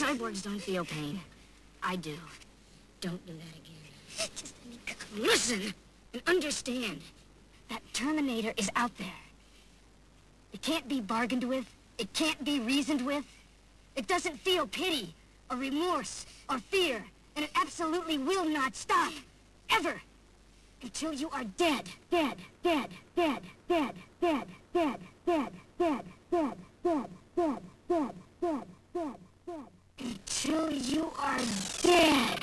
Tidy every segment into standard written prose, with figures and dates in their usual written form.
Cyborgs don't feel pain. I do. Don't do that again. Just listen and understand that Terminator is out there. It can't be bargained with. It can't be reasoned with. It doesn't feel pity or remorse or fear, and it absolutely will not stop. Ever. Until you are dead. Dead. Dead. Dead. Dead. Dead. Dead. Dead. Dead. Dead. Dead. Dead. Dead. Dead. Dead. Dead. Until you are dead.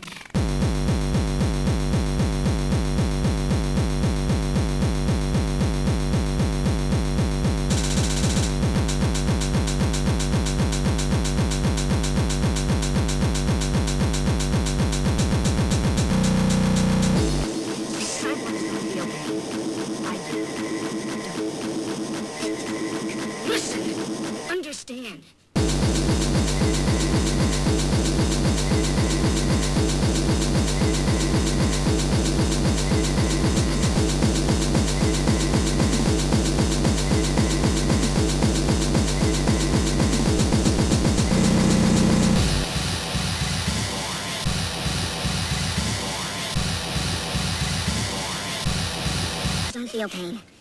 Listen, understand. Don't feel pain.